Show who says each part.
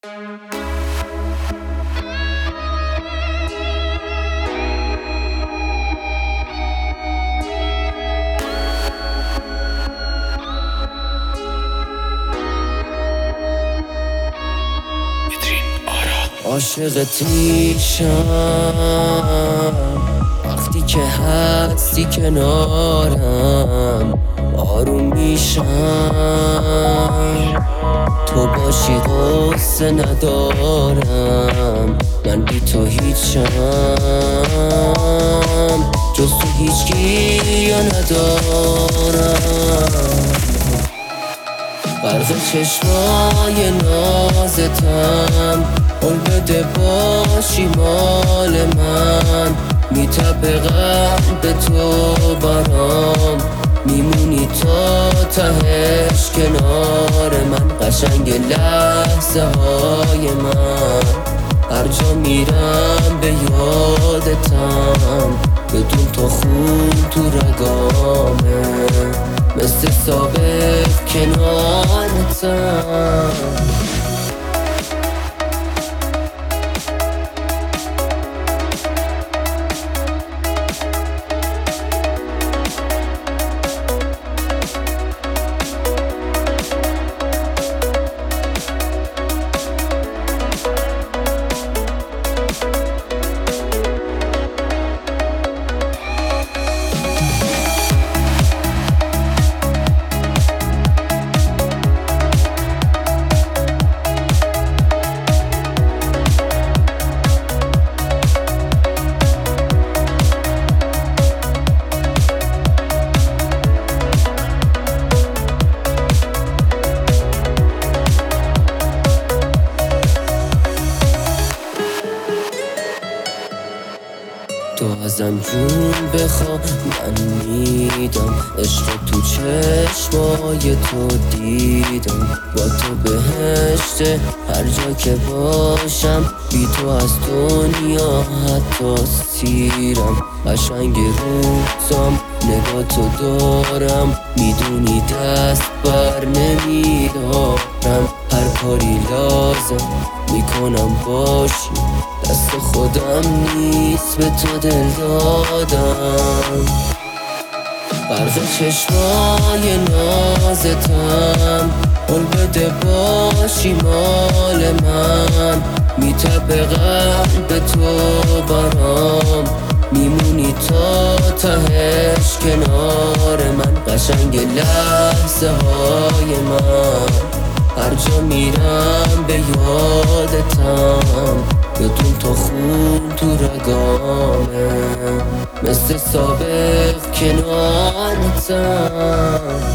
Speaker 1: عاشقت میشم وقتی که هستی کنارم، آروم میشم. تو باشی غصه ندارم، من بی تو هیچم، جز تو هیچکی ندارم. غرق چشمای نازتم، قول بده باشی مال من. میتپه قلب تو برام، میمونی تا تهش کنار من. قشنگ لحظه های من، هر جا میرم به یادتم. بدون تو خون تو رگامه، مثل سابق کنارتم. تو ازم جون بخوا من میدم، عشق تو چشمای تو دیدم. با تو بهشته هر جا که باشم، بی تو از دنیا حتی سیرم. قشنگ روزم نگاه تو دارم، میدونی دست بر نمیدارم. هر کاری لازم میکنم باشی، دست خودم نیست به تو دل دادم. غرق چشمای نازتم، قول بده باشی مال من. میتپه قلب تو برام، میمونی تا تهش کنار من. قشنگ لحظه های من، هر جا میرم به یادتم. بدون تو خون تو رگامه، مثل سابق کنارتم.